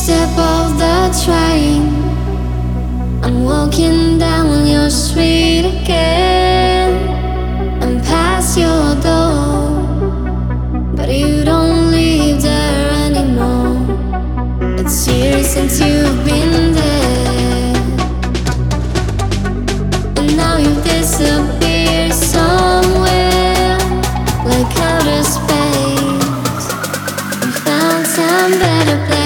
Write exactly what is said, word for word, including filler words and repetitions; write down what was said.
step off the train, I'm walking down your street again, and past your door, but you don't live there anymore. It's years since you've been there, and now you've disappeared somewhere like outer space. You found some better place.